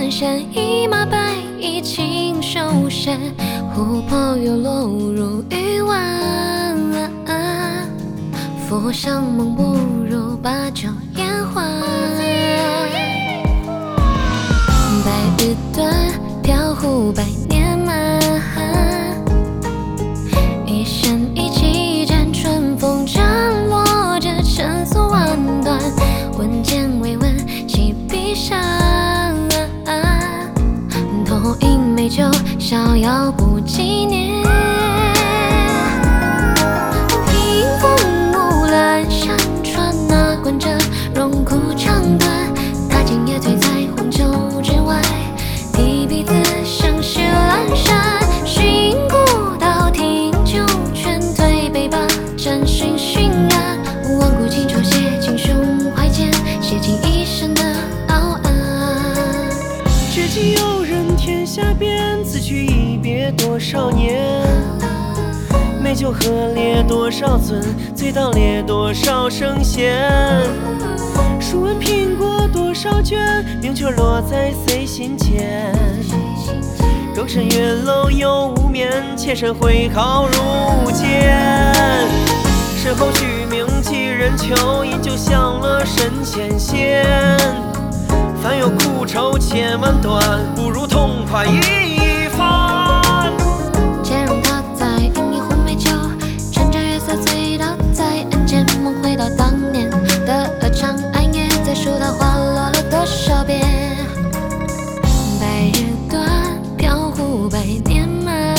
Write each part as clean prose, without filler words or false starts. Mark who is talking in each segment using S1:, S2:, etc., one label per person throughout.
S1: 半山一马白衣轻手山，琥珀又落入鱼丸。佛像梦不如把酒言欢。白日短，飘忽百年满。一生一骑战，春风斩落着尘俗万端。闻剑未闻，起笔山。投饮美酒，逍遥不纪念。屏风木兰山川，那观着荣枯长短。他今夜醉在黄酒之外，提笔自生是阑珊。寻古道听酒劝，退杯罢，沾寻熏然。万古情愁写进胸怀间，写尽一生的傲岸。
S2: 绝迹游人天下变，此去一别多少年？美酒喝烈多少樽，醉倒烈多少圣贤。书问品过多少卷，名曲落在谁心间？更深月楼又无眠，妾身挥毫如剑。身后虚名几人求，饮酒享乐神仙仙。凡有苦愁千万端，不如痛快一番。
S1: 且容他再饮一壶美酒，趁着月色醉倒在人间，梦回到当年的长安夜，再数他花落了多少遍。白日短，飘忽百年满。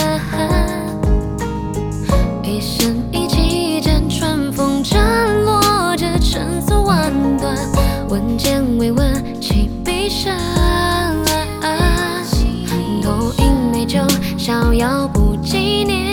S1: 一生一骑战，春风斩落着尘俗万端。闻剑未闻，起笔山。投饮美酒，逍遥不纪念。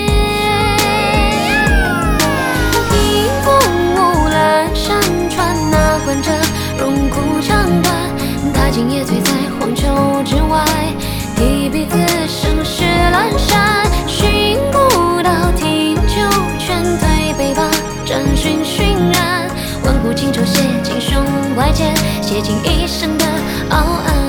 S1: 屏风木兰山川，那观着荣枯长短。他今夜醉在黄酒之外，提笔自生是阑珊。寻古道听酒劝，退杯罢，沾寻熏然。万古情愁写进胸怀间，写尽一生的傲岸。